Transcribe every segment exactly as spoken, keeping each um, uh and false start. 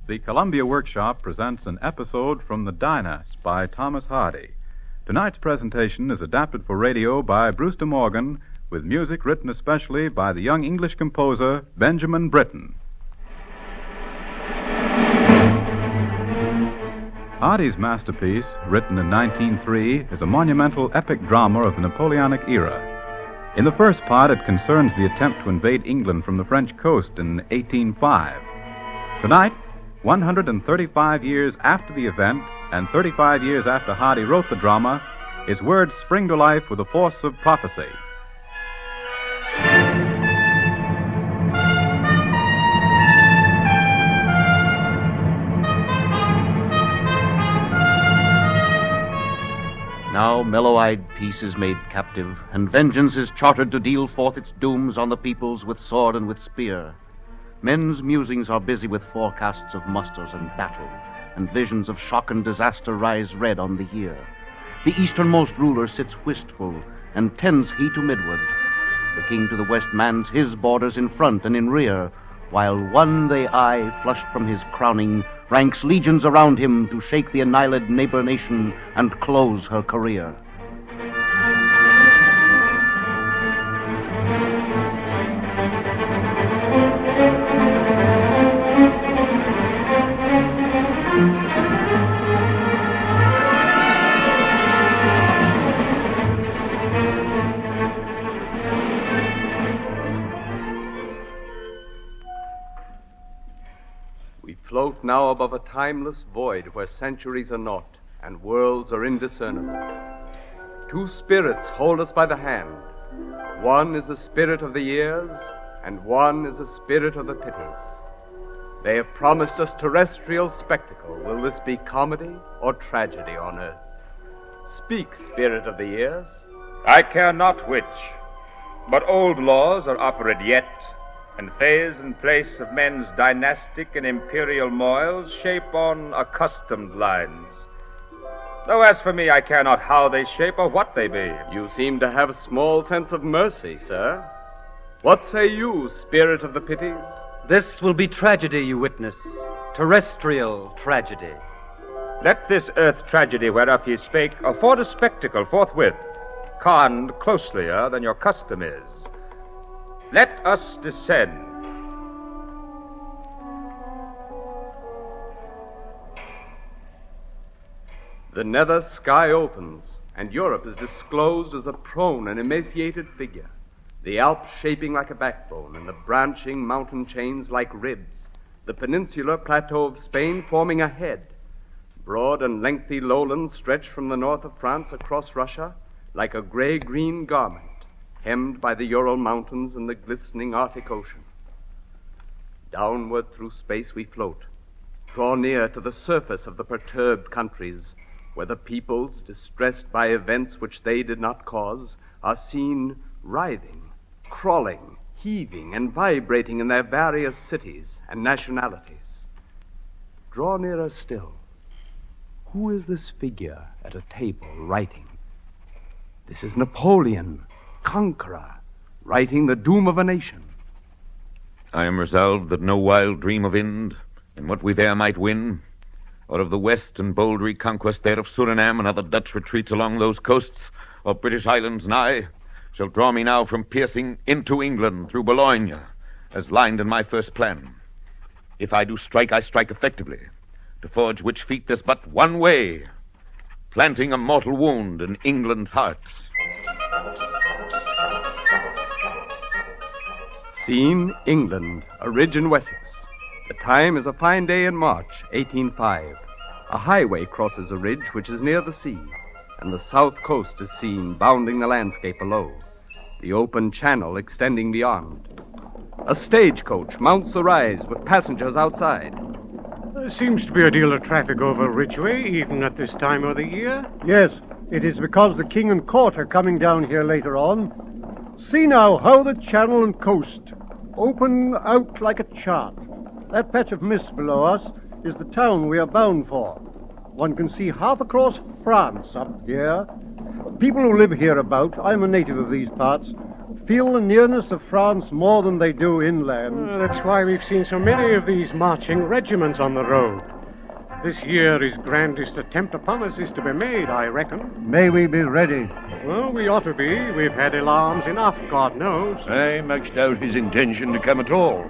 The Columbia Workshop presents an episode from The Dynast by Thomas Hardy. Tonight's presentation is adapted for radio by Brewster Morgan, with music written especially by the young English composer Benjamin Britten. Hardy's masterpiece, written in nineteen oh three, is a monumental epic drama of the Napoleonic era. In the first part, it concerns the attempt to invade England from the French coast in eighteen oh five. Tonight, one hundred thirty-five years after the event and thirty-five years after Hardy wrote the drama, his words spring to life with the force of prophecy. Now mellow-eyed peace is made captive, and vengeance is chartered to deal forth its dooms on the peoples with sword and with spear. Men's musings are busy with forecasts of musters and battle, and visions of shock and disaster rise red on the ear. The easternmost ruler sits wistful, and tends he to midward. The king to the west mans his borders in front and in rear, while one they eye, flushed from his crowning, ranks legions around him to shake the annihiled neighbor nation and close her career. Float now above a timeless void where centuries are not and worlds are indiscernible. Two spirits hold us by the hand. One is the spirit of the years, and one is the spirit of the pities. They have promised us terrestrial spectacle. Will this be comedy or tragedy on earth? Speak, spirit of the years. I care not which, but old laws are operate yet, and phase and place of men's dynastic and imperial moils shape on accustomed lines. Though as for me, I care not how they shape or what they be. You seem to have a small sense of mercy, sir. What say you, spirit of the pities? This will be tragedy, you witness. Terrestrial tragedy. Let this earth tragedy whereof ye spake afford a spectacle forthwith, conned closelier than your custom is. Let us descend. The nether sky opens, and Europe is disclosed as a prone and emaciated figure, the Alps shaping like a backbone, and the branching mountain chains like ribs, the peninsular plateau of Spain forming a head. Broad and lengthy lowlands stretch from the north of France across Russia like a gray-green garment, hemmed by the Ural Mountains and the glistening Arctic Ocean. Downward through space we float, draw near to the surface of the perturbed countries, where the peoples, distressed by events which they did not cause, are seen writhing, crawling, heaving, and vibrating in their various cities and nationalities. Draw nearer still. Who is this figure at a table writing? This is Napoleon, conqueror, writing the doom of a nation. I am resolved that no wild dream of Ind, and what we there might win, or of the west and bold reconquest there of Suriname and other Dutch retreats along those coasts, or British islands nigh, shall draw me now from piercing into England through Boulogne, as lined in my first plan. If I do strike, I strike effectively, to forge which feat there's but one way, planting a mortal wound in England's heart. Scene, England, a ridge in Wessex. The time is a fine day in March, eighteen oh five. A highway crosses a ridge which is near the sea, and the south coast is seen bounding the landscape below, the open channel extending beyond. A stagecoach mounts the rise with passengers outside. There seems to be a deal of traffic over Ridgeway, even at this time of the year. Yes, it is because the king and court are coming down here later on. See now how the channel and coast open out like a chart. That patch of mist below us is the town we are bound for. One can see half across France up here. People who live hereabout, I'm a native of these parts, feel the nearness of France more than they do inland. Uh, that's why we've seen so many of these marching regiments on the road. This year his grandest attempt upon us is to be made, I reckon. May we be ready? Well, we ought to be. We've had alarms enough, God knows. I much doubt his intention to come at all.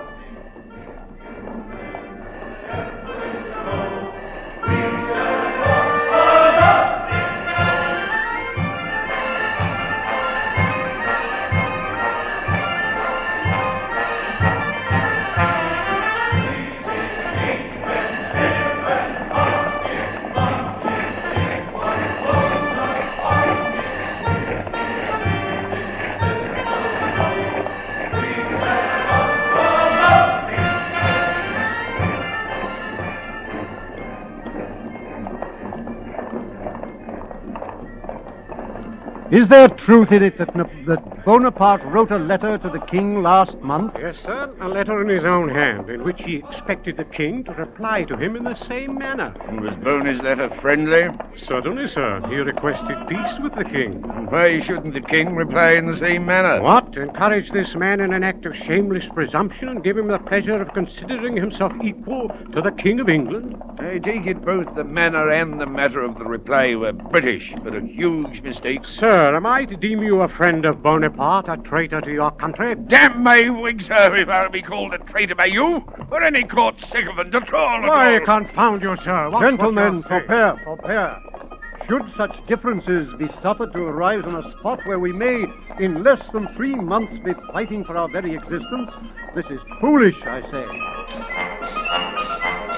Is there truth in it that, that Bonaparte wrote a letter to the king last month? Yes, sir. A letter in his own hand, in which he expected the king to reply to him in the same manner. And was Boney's letter friendly? Certainly, sir. He requested peace with the king. And why shouldn't the king reply in the same manner? What? Encourage this man in an act of shameless presumption and give him the pleasure of considering himself equal to the King of England? I take it both the manner and the matter of the reply were British, but a huge mistake. Sir, am I to deem you a friend of Bonaparte, a traitor to your country? Damn my wig, sir, if I'll be called a traitor by you, or any court sycophant at all. at Why, all. confound you, sir. What's Gentlemen, what you're saying? forbear, forbear. Should such differences be suffered to arise on a spot where we may, in less than three months, be fighting for our very existence, this is foolish, I say.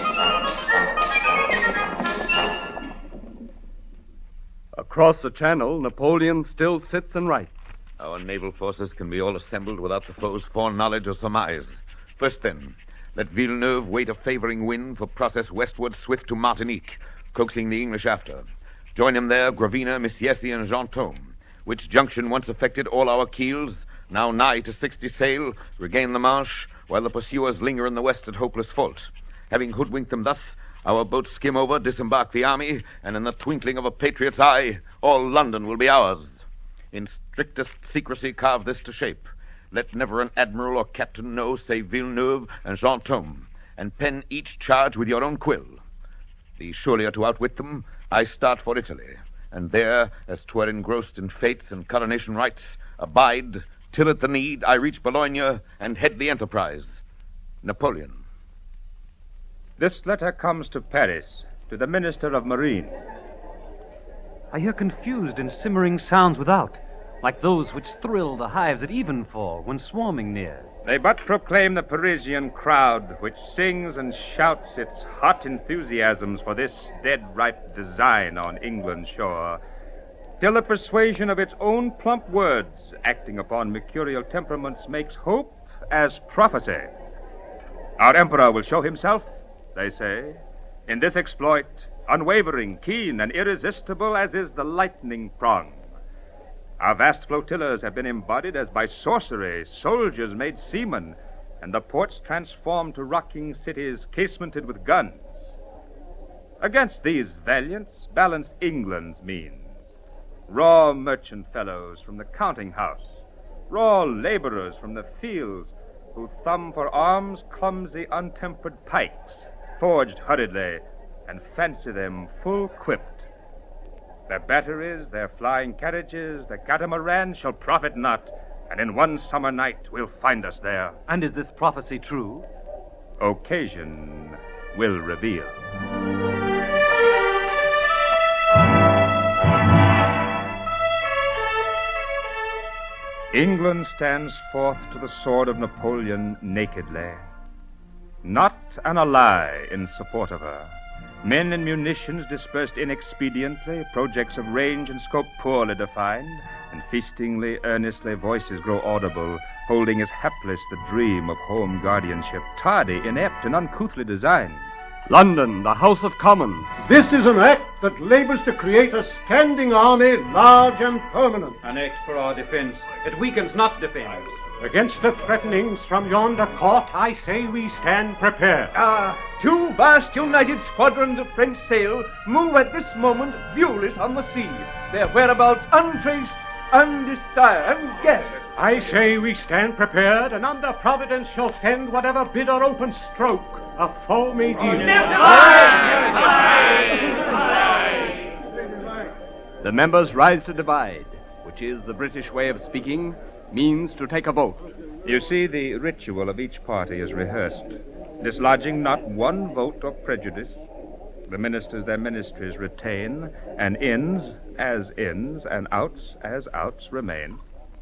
Across the channel, Napoleon still sits and writes. Our naval forces can be all assembled without the foe's foreknowledge or surmise. First, then, let Villeneuve wait a favoring wind for process westward swift to Martinique, coaxing the English after. Join him there, Gravina, Messiesi, and Jeantôme, which junction once effected, all our keels, now nigh to sixty sail, regain the Manche, while the pursuers linger in the west at hopeless fault. Having hoodwinked them thus, our boats skim over, disembark the army, and in the twinkling of a patriot's eye, all London will be ours. In strictest secrecy carve this to shape. Let never an admiral or captain know, save Villeneuve and Jeantôme, and pen each charge with your own quill. The surelier to outwit them, I start for Italy, and there, as 'twere engrossed in fates and coronation rites, abide, till at the need I reach Bologna and head the enterprise. Napoleon. This letter comes to Paris, to the Minister of Marine. I hear confused and simmering sounds without, like those which thrill the hives at evenfall when swarming nears. They but proclaim the Parisian crowd, which sings and shouts its hot enthusiasms for this dead-ripe design on England's shore, till the persuasion of its own plump words, acting upon mercurial temperaments, makes hope as prophecy. Our emperor will show himself, they say, in this exploit, unwavering, keen, and irresistible as is the lightning prong. Our vast flotillas have been embodied as by sorcery, soldiers made seamen, and the ports transformed to rocking cities casemented with guns. Against these valiants, balanced England's means. Raw merchant fellows from the counting house, raw laborers from the fields, who thumb for arms clumsy, untempered pikes, forged hurriedly, and fancy them full quipped. Their batteries, their flying carriages, their catamarans shall profit not, and in one summer night will find us there. And is this prophecy true? Occasion will reveal. England stands forth to the sword of Napoleon nakedly. Not an ally in support of her. Men and munitions dispersed inexpediently, projects of range and scope poorly defined, and feastingly, earnestly voices grow audible, holding as hapless the dream of home guardianship, tardy, inept, and uncouthly designed. London, the House of Commons. This is an act that labors to create a standing army, large and permanent. An act for our defense. It weakens, not defends. Against the threatenings from yonder court, I say we stand prepared. Ah, two vast united squadrons of French sail move at this moment viewless on the sea, their whereabouts untraced, and sire, and guest. I say we stand prepared, and under Providence shall fend whatever bid or open stroke a foe may deal. The members rise to divide, which is the British way of speaking, means to take a vote. You see, the ritual of each party is rehearsed, dislodging not one vote of prejudice. The ministers their ministries retain, and ins as ins, and outs as outs remain.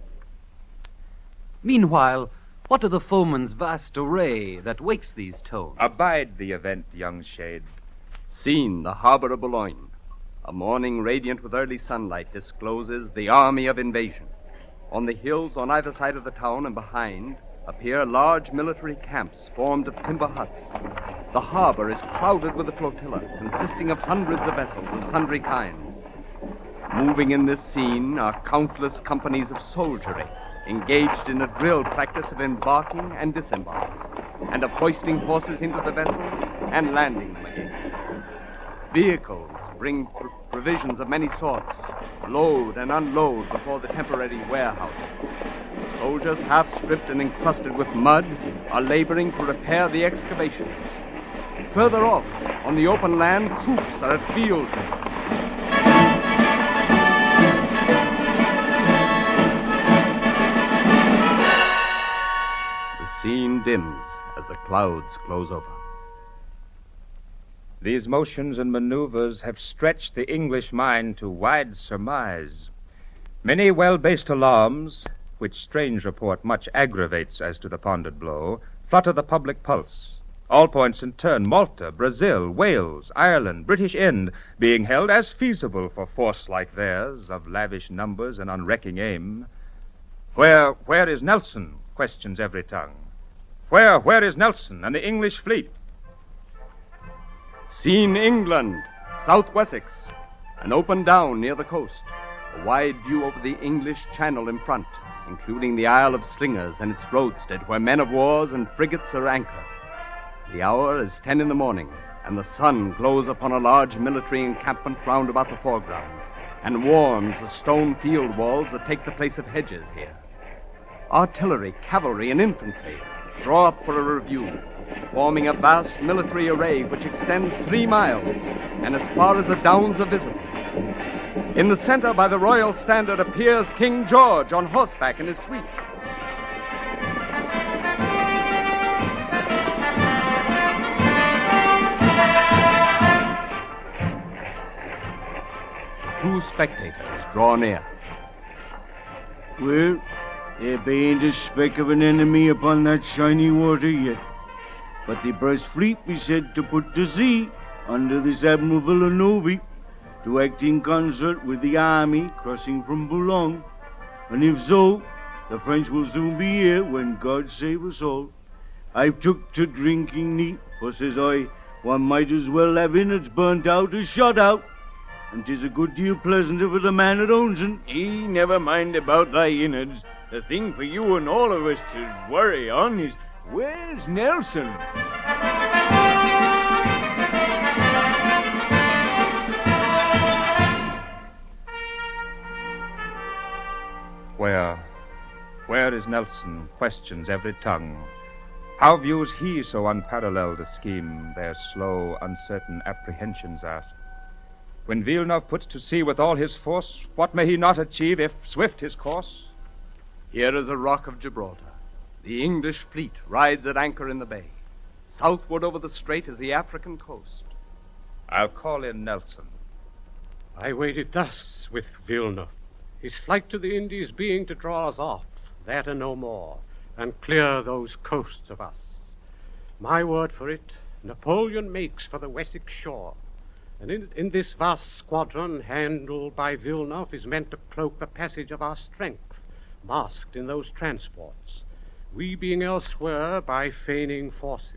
Meanwhile, what of the foeman's vast array that wakes these tones? Abide the event, young shade. Scene, the harbor of Boulogne. A morning radiant with early sunlight discloses the army of invasion. On the hills on either side of the town and behind appear large military camps formed of timber huts. The harbor is crowded with a flotilla consisting of hundreds of vessels of sundry kinds. Moving in this scene are countless companies of soldiery engaged in a drill practice of embarking and disembarking, and of hoisting horses into the vessels and landing them again. Vehicles bring pr- provisions of many sorts, load and unload before the temporary warehouses. Soldiers, half stripped and encrusted with mud, are laboring to repair the excavations. Further off, on the open land, troops are at field drill. The scene dims as the clouds close over. These motions and maneuvers have stretched the English mind to wide surmise. Many well-based alarms, which strange report much aggravates as to the pondered blow, flutter the public pulse. All points in turn, Malta, Brazil, Wales, Ireland, British Ind, being held as feasible for force like theirs, of lavish numbers and unrecking aim. Where, where is Nelson? Questions every tongue. Where, where is Nelson and the English fleet? Scene England, South Wessex, an open down near the coast, a wide view over the English Channel in front, including the Isle of Slingers and its roadstead, where men of wars and frigates are anchored. The hour is ten in the morning, and the sun glows upon a large military encampment round about the foreground, and warms the stone field walls that take the place of hedges here. Artillery, cavalry, and infantry draw up for a review, forming a vast military array which extends three miles, and as far as the downs are visible. In the center, by the royal standard, appears King George on horseback in his suite. Two spectators draw near. Well, there ain't a speck of an enemy upon that shiny water yet. But the British fleet be said to put to sea under this Admiral Villeneuve to act in concert with the army crossing from Boulogne. And if so, the French will soon be here when God save us all. I've took to drinking neat, for says I, one might as well have innards burnt out as shot out. And 'tis a good deal pleasanter for the man that owns 'em. Ye never mind about thy innards. The thing for you and all of us to worry on is, where's Nelson? Where, where is Nelson? Questions every tongue. How views he so unparalleled a scheme? Their slow, uncertain apprehensions ask. When Villeneuve puts to sea with all his force, what may he not achieve if swift his course? Here is a rock of Gibraltar. The English fleet rides at anchor in the bay. Southward over the strait is the African coast. I'll call in Nelson. I waited thus with Villeneuve, his flight to the Indies being to draw us off, that and no more, and clear those coasts of us. My word for it, Napoleon makes for the Wessex shore, and in, in this vast squadron, handled by Villeneuve, is meant to cloak the passage of our strength, masked in those transports, we being elsewhere by feigning forces.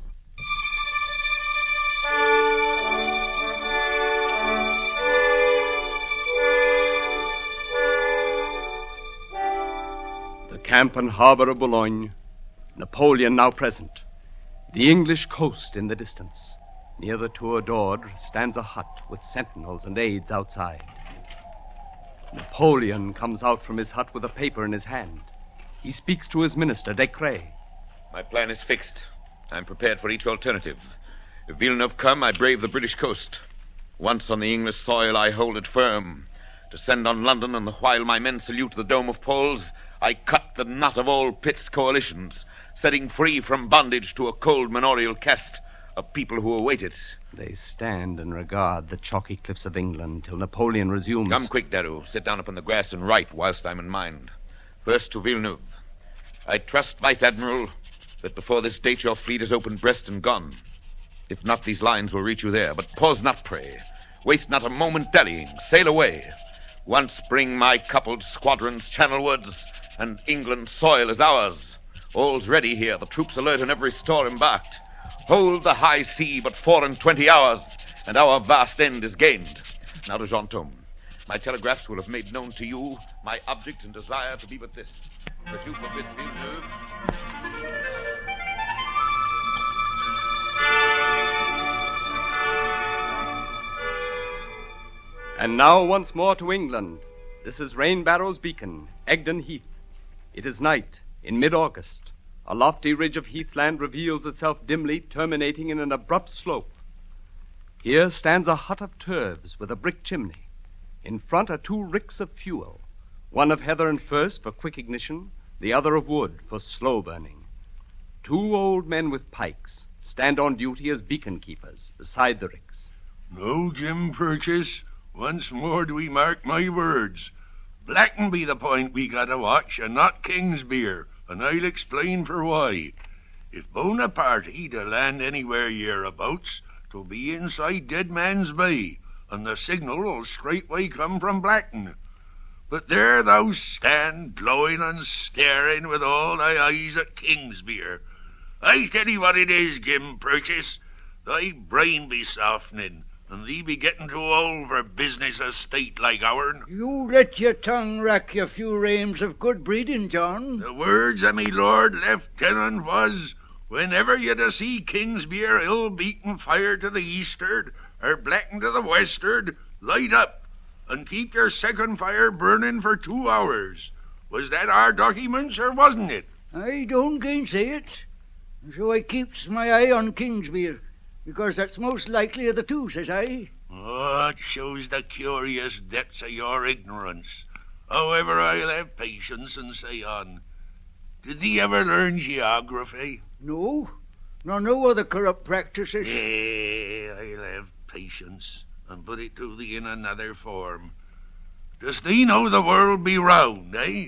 The camp and harbor of Boulogne, Napoleon now present, the English coast in the distance. Near the Tour d'Ordre stands a hut with sentinels and aides outside. Napoleon comes out from his hut with a paper in his hand. He speaks to his minister, Decrès. My plan is fixed. I'm prepared for each alternative. If Villeneuve come, I brave the British coast. Once on the English soil, I hold it firm. Descend on London, and the while my men salute the dome of Paul's, I cut the knot of all Pitt's coalitions, setting free from bondage to a cold manorial caste a people who await it. They stand and regard the chalky cliffs of England till Napoleon resumes. Come quick, Daru. Sit down upon the grass and write whilst I'm in mind. First to Villeneuve. I trust, Vice Admiral, that before this date your fleet has opened Brest and gone. If not, these lines will reach you there. But pause not, pray. Waste not a moment dallying. Sail away. Once bring my coupled squadrons channelwards, and England's soil is ours. All's ready here, the troops alert and every store embarked. Hold the high sea but four and twenty hours, and our vast end is gained. Now to Genton. My telegraphs will have made known to you my object and desire to be but this, that you forbid Villeneuve. And now once more to England. This is Rainbarrow's beacon, Egdon Heath. It is night, in mid-August. A lofty ridge of heathland reveals itself dimly, terminating in an abrupt slope. Here stands a hut of turves with a brick chimney. In front are two ricks of fuel, one of heather and furze for quick ignition, the other of wood for slow burning. Two old men with pikes stand on duty as beacon keepers beside the ricks. No, Jim Purchase, once more do we mark my words. Blacken be the point we gotta watch, and not Kingsbeer, and I'll explain for why. If Bonaparte to land anywhere hereabouts, 'twill be inside Dead Man's Bay, and the signal'll straightway come from Blackton. But there thou stand, glowing and staring with all thy eyes at Kingsbeer. I tell thee what it is, Jim Purchase, thy brain be softening, and thee be getting too old for business of state like ourn. You let your tongue rack your few reams of good breeding, John. The words of me Lord Lieutenant was, whenever you to see Kingsbeer ill-beaten fire to the eastward, or Blackton to the westward, light up, and keep your second fire burning for two hours. Was that our documents, or wasn't it? I don't gainsay it. So I keeps my eye on Kingsbeer, because that's most likely of the two, says I. Oh, it shows the curious depths of your ignorance. However, I'll have patience and say on. Did thee ever learn geography? No, nor no other corrupt practices. Eh, I'll have patience, and put it to thee in another form. Does thee know the world be round, eh?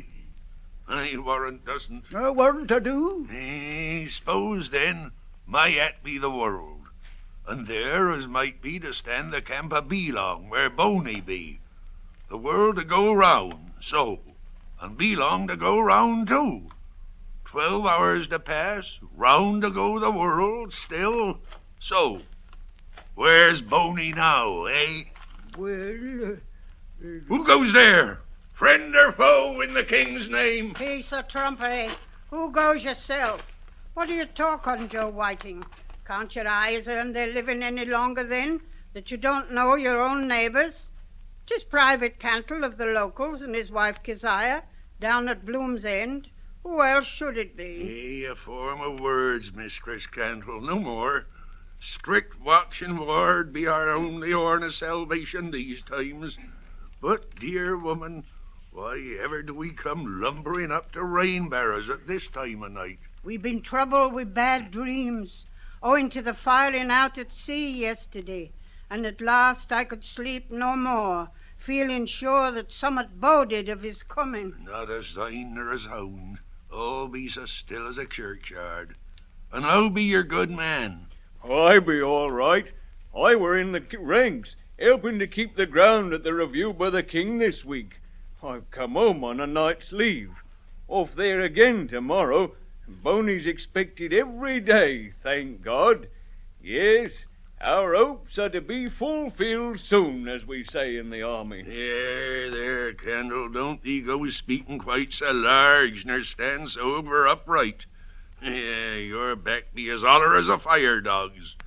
I warrant doesn't. I warrant I do. Eh, suppose then my hat be the world, and there as might be to stand the camp of Belong, where Boney be. The world to go round, so, and Belong to go round too. Twelve hours to pass, round to go the world, still, so. Where's Boney now, eh? Well, uh, who goes there? Friend or foe in the king's name? Peace or trumpery. Who goes yourself? What do you talk on, Joe Whiting? Can't your eyes earn their living any longer then, that you don't know your own neighbours? 'Tis Private Cantle of the locals and his wife Keziah, down at Bloom's End. Who else should it be? Eh, a form of words, Mistress Cantle, no more. Strict watch and ward be our only horn of salvation these times. But, dear woman, why ever do we come lumbering up to Rainbarrows at this time of night? We've been troubled with bad dreams, owing to the firing out at sea yesterday, and at last I could sleep no more, feeling sure that summat boded of his coming. Not a sign nor a sound. All be so still as a churchyard. And I'll be your good man. I be all right. I were in the ranks, helping to keep the ground at the review by the king this week. I've come home on a night's leave. Off there again tomorrow. Boney's expected every day, thank God. Yes, our hopes are to be fulfilled soon, as we say in the army. There, there, Candle, don't thee go speaking quite so large, nor stand so over upright. Yeah, your back be as holler as a fire dog's.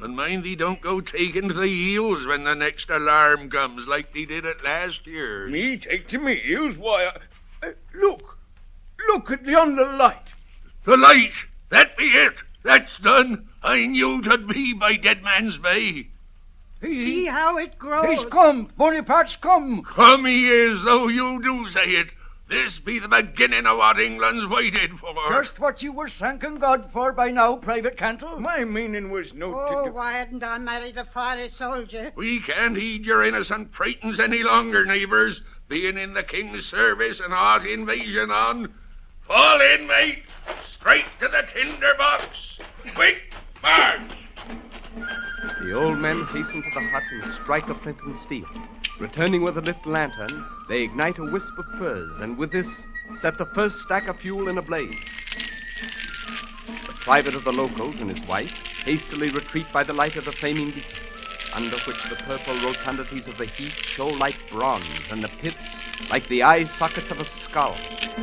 And mind thee don't go taking to the heels when the next alarm comes like they did at last year. Me take to me heels? Why, I... Uh, look. Look at yonder light. The light! That be it! That's done. I knew 'twould be by Dead Man's Bay. See how it grows. He's come. Bonaparte's come. Come he is, though you do say it. This be the beginning of what England's waited for. Just what you were thanking God for by now, Private Cantle. My meaning was no... Oh, to... why hadn't I married a fiery soldier? We can't heed your innocent pratings any longer, neighbours, being in the king's service and hot invasion on. Fall in, mate. Straight to the tinder box. Quick, march. The old men hasten to the hut and strike a flint and steel. Returning with a lit lantern, they ignite a wisp of furs, and with this, set the first stack of fuel in a blaze. The private of the locals and his wife hastily retreat by the light of the flaming beacon, under which the purple rotundities of the heat show like bronze, and the pits like the eye sockets of a skull.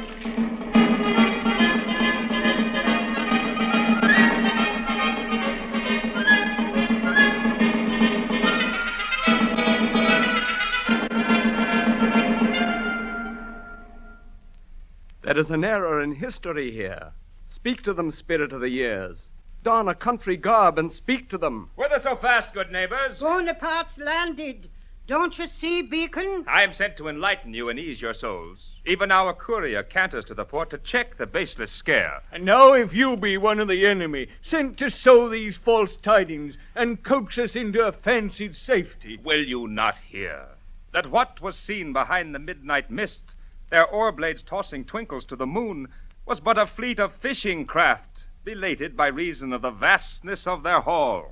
There is an error in history here. Speak to them, spirit of the years. Don a country garb and speak to them. Whither so fast, good neighbors? Bonaparte's landed. Don't you see, Beacon? I am sent to enlighten you and ease your souls. Even now a courier canters to the port to check the baseless scare. And now if you be one of the enemy, sent to sow these false tidings and coax us into a fancied safety. Will you not hear that what was seen behind the midnight mist, their oar blades tossing twinkles to the moon, was but a fleet of fishing craft, belated by reason of the vastness of their haul?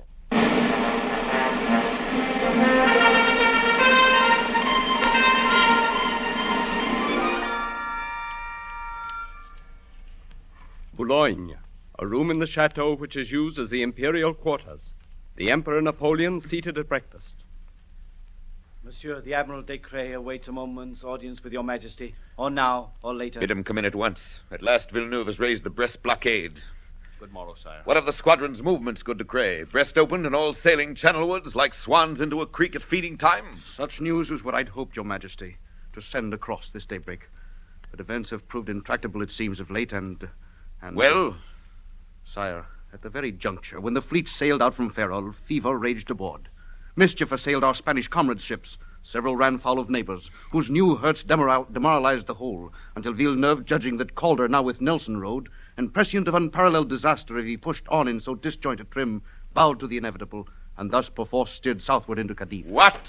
Boulogne, a room in the chateau which is used as the imperial quarters. The Emperor Napoleon seated at breakfast. Monsieur, the Admiral Descrais awaits a moment's audience with your Majesty, or now, or later. Bid him come in at once. At last Villeneuve has raised the Brest blockade. Good morrow, sire. What of the squadron's movements, good Descrais? Brest opened and all sailing channelwards like swans into a creek at feeding time? Such news was what I'd hoped, your Majesty, to send across this daybreak. But events have proved intractable, it seems, of late, and... and well? Sire, at the very juncture when the fleet sailed out from Ferrol, fever raged aboard. Mischief assailed our Spanish comrades' ships. Several ran foul of neighbors, whose new hurts demoral- demoralized the whole, until Villeneuve, judging that Calder now with Nelson rode, and prescient of unparalleled disaster if he pushed on in so disjointed trim, bowed to the inevitable, and thus perforce steered southward into Cadiz. What?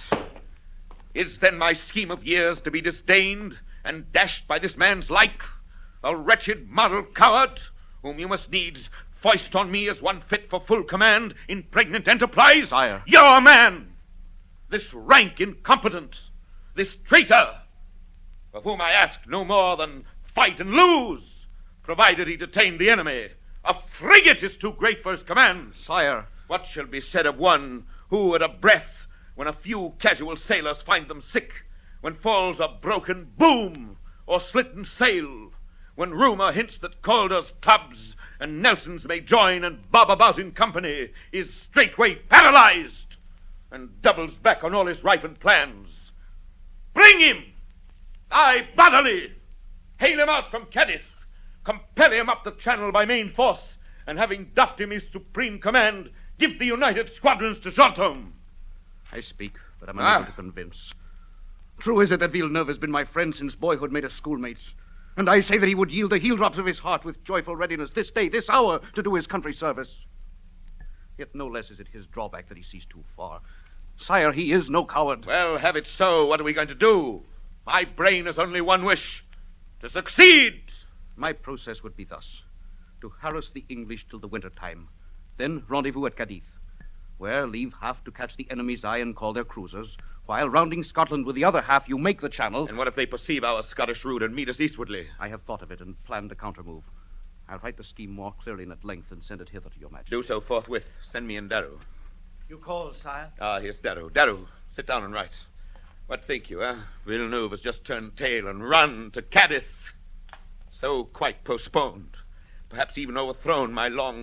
Is then my scheme of years to be disdained and dashed by this man's like? A wretched model coward, whom you must needs foist on me as one fit for full command in pregnant enterprise? Sire. Your man! This rank incompetent, this traitor, of whom I ask no more than fight and lose, provided he detain the enemy. A frigate is too great for his command. Sire. What shall be said of one who, at a breath, when a few casual sailors find them sick, when falls a broken boom or slitten sail, when rumor hints that Calder's tubs and Nelson's may join and bob about in company, is straightway paralyzed and doubles back on all his ripened plans? Bring him! Aye, bodily! Hail him out from Cadiz! Compel him up the channel by main force, and having doffed him his supreme command, give the united squadrons to Jontome. I speak, but I'm unable Ah. to convince. True is it that Villeneuve has been my friend since boyhood made us schoolmates, and I say that he would yield the heel drops of his heart with joyful readiness this day, this hour, to do his country service. Yet no less is it his drawback that he sees too far. Sire, he is no coward. Well, have it so. What are we going to do? My brain has only one wish: to succeed. My process would be thus: to harass the English till the winter time, then rendezvous at Cadiz, where leave half to catch the enemy's eye and call their cruisers, while rounding Scotland with the other half you make the channel. And what if they perceive our Scottish route and meet us eastwardly? I have thought of it and planned a counter-move. I'll write the scheme more clearly and at length and send it hither to your Majesty. Do so forthwith. Send me in Darrow. You call, sire? Ah, here's Darrow. Darrow, sit down and write. What think you, eh? Villeneuve has just turned tail and run to Cadiz. So quite postponed. Perhaps even overthrown my long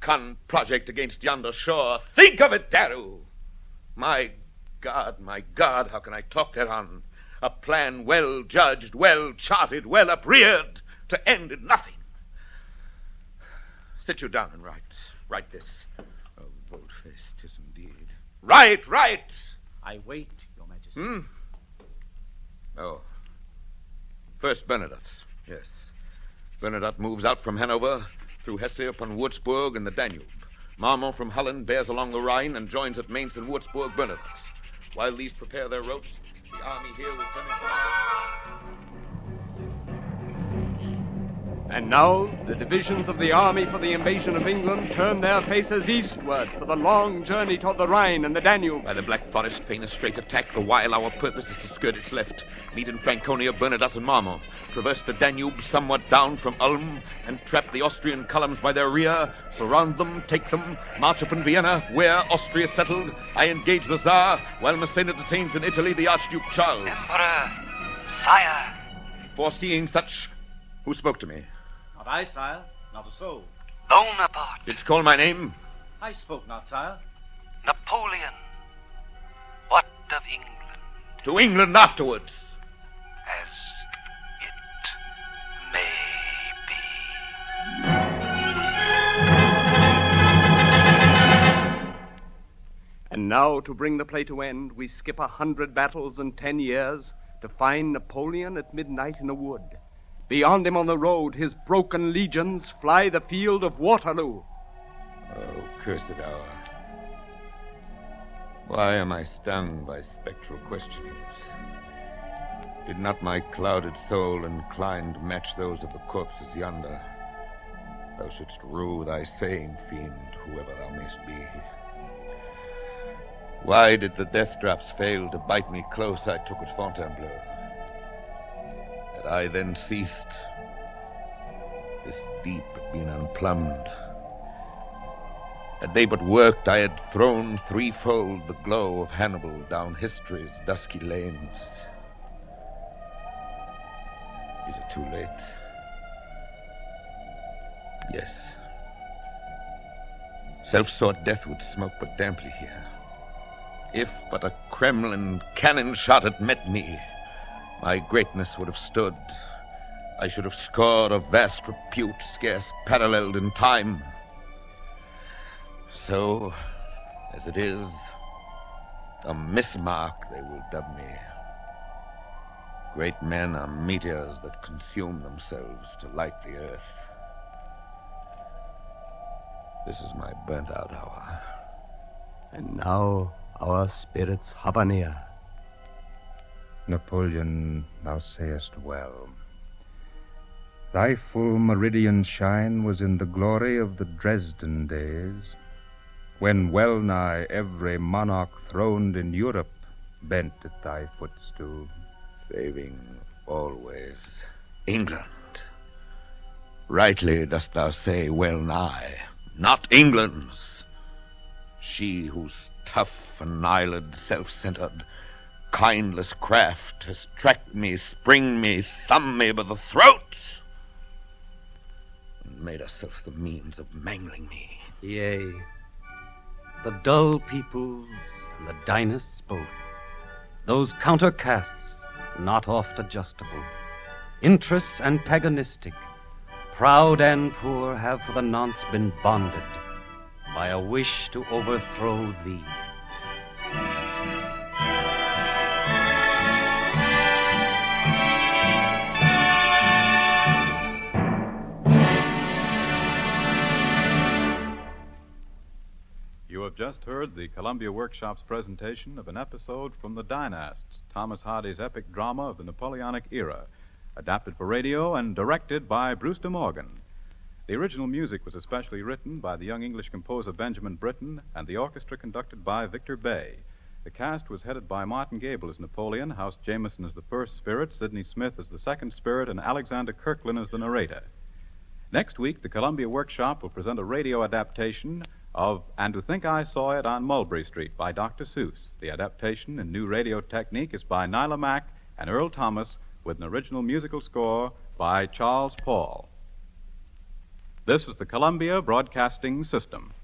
half-con project against yonder shore. Think of it, Daru! My God, my God, how can I talk thereon? A plan well judged, well charted, well upreared, to end in nothing. Sit you down and write. Write this. Oh, bold-faced, 'tis indeed. Write, write! I wait, Your Majesty. Hmm? Oh. First, Bernadotte. Yes. Bernadotte moves out from Hanover, through Hesse upon Würzburg and the Danube. Marmont from Holland bears along the Rhine and joins at Mainz and Würzburg Bernadotte. While these prepare their routes, the army here will turn into... And now, the divisions of the army for the invasion of England turn their faces eastward for the long journey toward the Rhine and the Danube. By the Black Forest, feign a straight attack, the while our purpose is to skirt its left. Meet in Franconia, Bernadotte, and Marmont. Traverse the Danube somewhat down from Ulm, and trap the Austrian columns by their rear. Surround them, take them, march upon Vienna, where, Austria settled, I engage the Tsar, while Massena detains in Italy the Archduke Charles. Emperor, sire. Foreseeing such, who spoke to me? Not I, sire. Not a soul. Bonaparte. Didst call my name? I spoke not, sire. Napoleon. What of England? To England afterwards. As it may be. And now, to bring the play to end, we skip a hundred battles and ten years to find Napoleon at midnight in a wood. Beyond him on the road, his broken legions fly the field of Waterloo. Oh, cursed hour. Why am I stung by spectral questionings? Did not my clouded soul inclined match those of the corpses yonder? Thou shouldst rue thy saying, fiend, whoever thou mayst be. Why did the death drops fail to bite me close I took at Fontainebleau? Had I then ceased, this deep had been unplumbed. Had they but worked, I had thrown threefold the glow of Hannibal down history's dusky lanes. Is it too late? Yes. Self-sought death would smoke but damply here. If but a Kremlin cannon shot had met me, my greatness would have stood. I should have scored a vast repute scarce paralleled in time. So, as it is, a mismark they will dub me. Great men are meteors that consume themselves to light the earth. This is my burnt-out hour. And now our spirits hover near. Napoleon, thou sayest well. Thy full meridian shine was in the glory of the Dresden days, when well-nigh every monarch throned in Europe bent at thy footstool. Saving always England. Rightly dost thou say well-nigh, not England's. She whose tough and eyelid, self-centered, kindless craft has tracked me, spring me, thumb me by the throat, and made herself the means of mangling me. Yea, the dull peoples and the dynasts both, those counter-castes not oft adjustable, interests antagonistic, proud and poor, have for the nonce been bonded by a wish to overthrow thee. You have just heard the Columbia Workshop's presentation of an episode from The Dynasts, Thomas Hardy's epic drama of the Napoleonic era, adapted for radio and directed by Brewster Morgan. The original music was especially written by the young English composer Benjamin Britten and the orchestra conducted by Victor Bay. The cast was headed by Martin Gable as Napoleon, House Jameson as the first spirit, Sidney Smith as the second spirit, and Alexander Kirkland as the narrator. Next week, the Columbia Workshop will present a radio adaptation of And to Think I Saw It on Mulberry Street by Doctor Seuss. The adaptation in new radio technique is by Nyla Mack and Earl Thomas, with an original musical score by Charles Paul. This is the Columbia Broadcasting System.